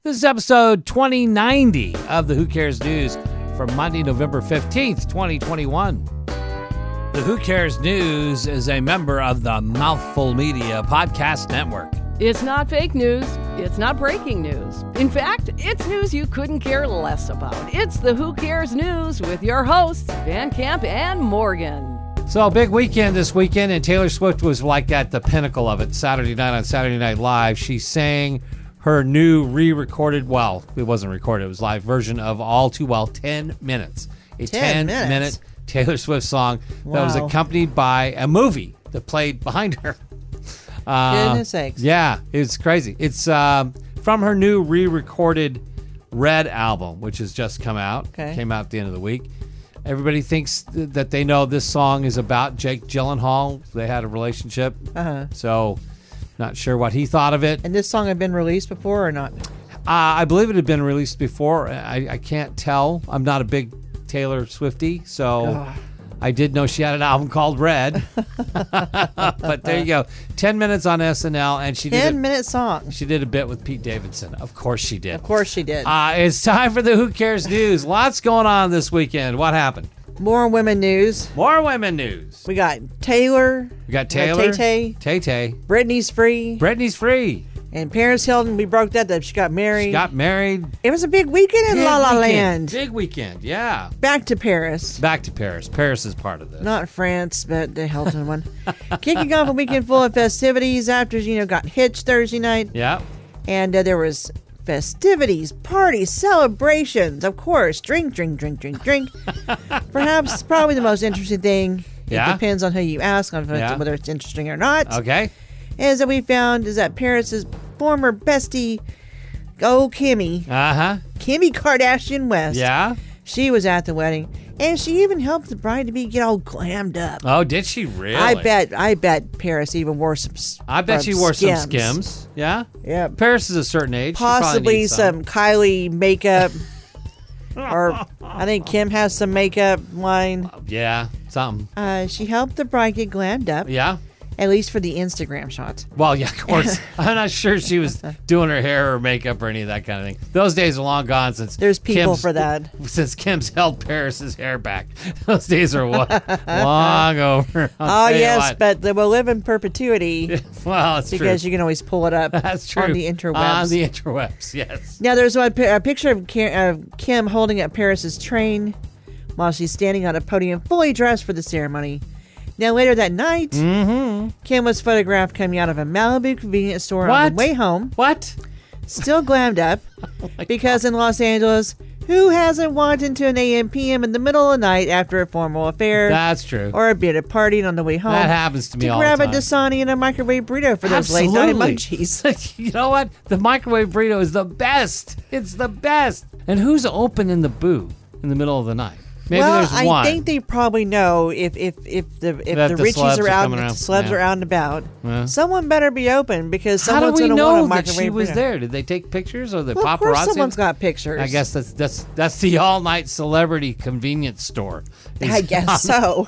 This is episode 2090 of the Who Cares News for Monday, November 15th, 2021. The Who Cares News is a member of the Mouthful Media Podcast Network. It's not fake news. It's not breaking news. In fact, it's news you couldn't care less about. It's the Who Cares News with your hosts, Van Camp and Morgan. So, big weekend this weekend, and Taylor Swift was like at the pinnacle of it. Saturday night on Saturday Night Live, she sang her new re-recorded, well, it wasn't recorded, it was live version of All Too Well, 10 minutes. A 10-minute Taylor Swift song that was accompanied by a movie that played behind her. Goodness sakes. Yeah, it's crazy. It's from her new re-recorded Red album, which has just come out. Okay. Came out at the end of the week. Everybody thinks that they know this song is about Jake Gyllenhaal. They had a relationship. So, not sure what he thought of it. And this song had been released before or not? I believe it had been released before. I can't tell. I'm not a big Taylor Swiftie, so I did know she had an album called Red. But there you go. 10 minutes on SNL, and she did 10-minute song. She did a bit with Pete Davidson. Of course she did. Of course she did. It's time for the Who Cares News. Lots going on this weekend. What happened? More women news. More women news. We got Taylor. We got Taylor. Tay-Tay. Britney's free. Britney's free. And Paris Hilton, we broke that she got married. She got married. It was a big weekend in La La Land. Big weekend, yeah. Back to Paris. Back to Paris. Paris is part of this. Not France, but the Hilton one. Kicking off a weekend full of festivities after, got hitched Thursday night. Yeah. And there was festivities, parties, celebrations. Of course, drink. Perhaps, probably the most interesting thing, it depends on who you ask, on whether it's interesting or not. Okay. Is that we found is that Paris's former bestie, Kimmy. Kimmy Kardashian West. Yeah. She was at the wedding, and she even helped the bride-to-be get all glammed up. Oh, did she really? I bet Paris even wore some. I bet she wore some Skims. Yeah. Yeah. Paris is a certain age. Possibly some Kylie makeup. Or I think Kim has some makeup line. Yeah, something. She helped the bride get glammed up. Yeah. At least for the Instagram shots. Well, yeah, of course. I'm not sure she was doing her hair or makeup or any of that kind of thing. Those days are long gone since there's people for that. Since Kim's held Paris's hair back. Those days are long over. Yes, but they will live in perpetuity. Well, it's true. Because you can always pull it up. That's true. On the interwebs. On the interwebs, yes. Now, there's a picture of Kim holding up Paris's train while she's standing on a podium fully dressed for the ceremony. Now, later that night, Kim was photographed coming out of a Malibu convenience store on the way home. What? Still glammed up. Because in Los Angeles, who hasn't walked into an AM PM in the middle of the night after a formal affair? That's true. Or a bit of partying on the way home. That happens to me all the time. To grab a Dasani and a microwave burrito for those late night munchies. You know what? The microwave burrito is the best. It's the best. And who's open in the booth in the middle of the night? Maybe there's one. I think they probably know if the Richies are out, the celebs are out and about. Yeah. Someone better be open because someone's going to want a microwave. How do we know that she was there? Did they take pictures or the paparazzi? Of course, someone's got pictures. I guess that's the all-night celebrity convenience store. I guess so.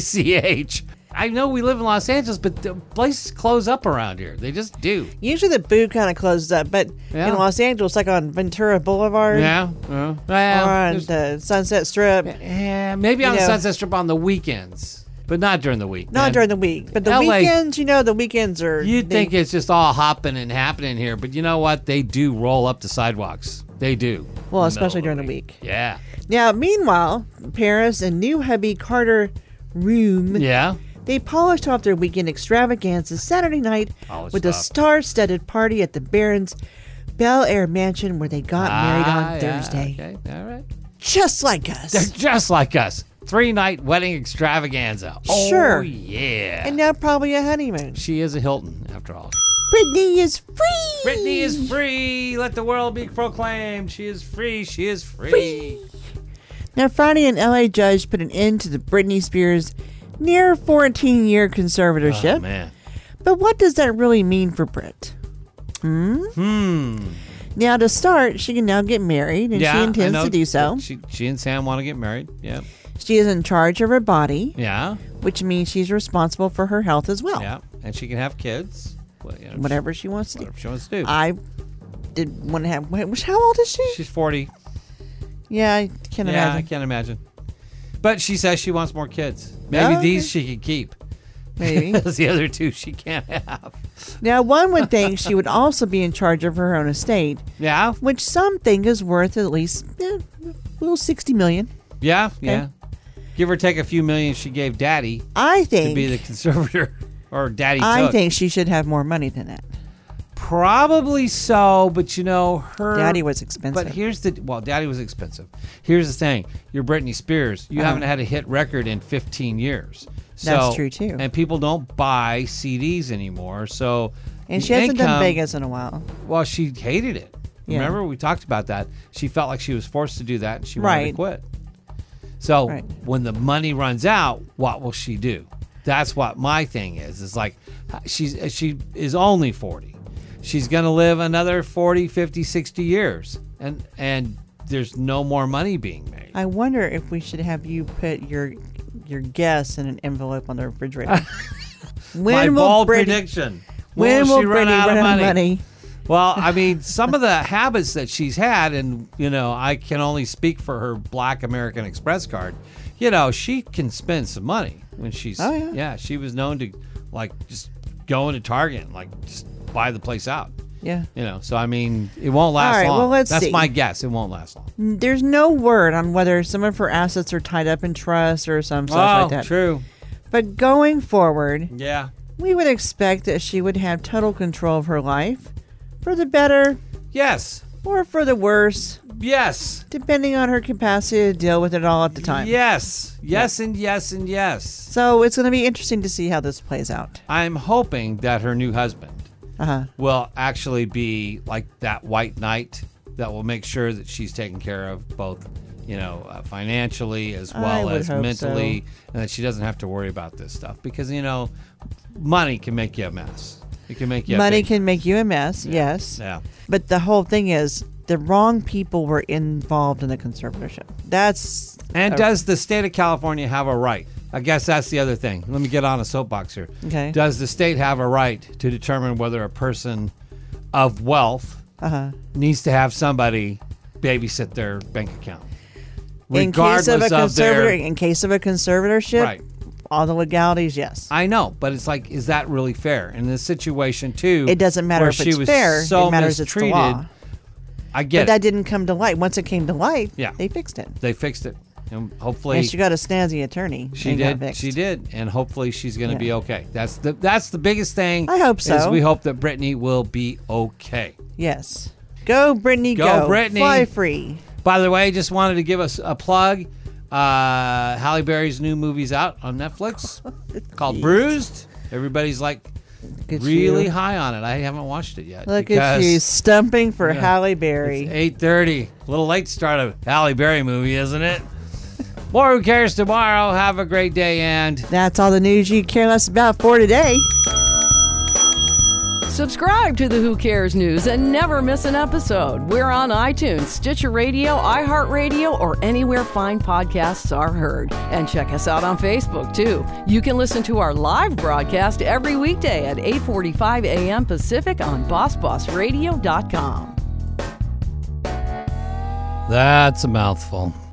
PCH. I know we live in Los Angeles, but the places close up around here. They just do. Usually the booth kind of closes up, but in Los Angeles, like on Ventura Boulevard. Yeah. Or on the Sunset Strip. Yeah, maybe on the Sunset Strip on the weekends, but not during the week. Not during the week. But the weekends, the weekends are... You'd think it's just all hopping and happening here, but you know what? They do roll up the sidewalks. They do. Well, especially during the week. Yeah. Now, meanwhile, Paris and new hubby Carter Room... Yeah. They polished off their weekend extravaganza Saturday night with a star-studded party at the Barron's Bel Air mansion where they got married on Thursday. Okay, all right. Just like us. They're just like us. 3-night wedding extravaganza. Sure. Oh, yeah. And now probably a honeymoon. She is a Hilton, after all. Britney is free. Britney is free. Let the world be proclaimed. She is free. She is free. Now, Friday, an L.A. judge put an end to the Britney Spears near 14-year conservatorship. Oh, man. But what does that really mean for Brit? Now, to start, she can now get married, and she intends to do so. She and Sam want to get married. Yeah. She is in charge of her body. Yeah. Which means she's responsible for her health as well. Yeah. And she can have kids. Whatever she wants to do. Whatever she wants to do. I did want to have. How old is she? She's 40. Yeah, I can't Yeah, I imagine. can't imagine. But she says she wants more kids. Maybe Oh, these okay. she could keep. Maybe. Because the other two she can't have. Now, one would think she would also be in charge of her own estate, Yeah? which some think is worth at least a little $60 million. Yeah, yeah. Give or take a few million she gave Daddy I to think. be the conservator. Or Daddy I took. think she should have more money than that. Probably so, but her Daddy was expensive. But here's Daddy was expensive. Here's the thing: you're Britney Spears. You haven't had a hit record in 15 years. So, That's true, too. And people don't buy CDs anymore. So, And the she hasn't done income- Vegas in a while. Well, she hated it. Yeah. Remember, we talked about that. She felt like she was forced to do that, and she wanted to Right. quit. So, Right. when the money runs out, what will she do? That's what my thing is. It's like she is only 40. She's going to live another 40, 50, 60 years. And there's no more money being made. I wonder if we should have you put your guess in an envelope on the refrigerator. My bold prediction. When will she run Britney out run of out of money? money? Well, I mean, some of the habits that she's had, and, I can only speak for her Black American Express card. She can spend some money when she's, Oh, yeah. she was known to, just go into Target and, just buy the place out. Yeah. So, I mean, it won't last All right, long. well, let's That's see. my guess. It won't last long. There's no word on whether some of her assets are tied up in trust or some stuff like that. True. But going forward, Yeah. we would expect that she would have total control of her life, for the better Yes. or for the worse, Yes. depending on her capacity to deal with it all at the time. Yes. Yes, and yes, and yes. So it's going to be interesting to see how this plays out. I'm hoping that her new husband Uh-huh. will actually be like that white knight that will make sure that she's taken care of both, financially as I well would as hope mentally, and that she doesn't have to worry about this stuff because, money can make you a mess. It can make you Money a big, can make you a mess, yes. Yeah. But the whole thing is the wrong people were involved in the conservatorship. That's And does the state of California have a right? I guess that's the other thing. Let me get on a soapbox here. Okay. Does the state have a right to determine whether a person of wealth needs to have somebody babysit their bank account? in case of a their- conservatorship. Right. All the legalities, yes. I know, but it's like, is that really fair? In this situation, too, It doesn't matter where if she it's was fair. so It matters it's the mistreated, law. I get But that it. didn't come to light. Once it came to light, Yeah. they fixed it. They fixed it, and hopefully And she got a snazzy attorney. she and got did. fixed. She did, and hopefully she's going to Yeah. be okay. That's the biggest thing. I hope so. Is we hope that Britney will be okay. Yes. Go, Brittany, Go, go. Brittany. Fly free. By the way, just wanted to give us a plug. Halle Berry's new movie's out on Netflix called Bruised. Everybody's like Look at really you. high on it. I haven't watched it yet. Look because at you stumping for Yeah. Halle Berry. It's 8:30. A little late to start a Halle Berry movie, isn't it? More Who Cares tomorrow. Have a great day, and That's all the news you care less about for today. Subscribe to the Who Cares News and never miss an episode. We're on iTunes, Stitcher Radio, iHeartRadio, or anywhere fine podcasts are heard. And check us out on Facebook, too. You can listen to our live broadcast every weekday at 8:45 a.m. Pacific on BossBossRadio.com. that's a mouthful.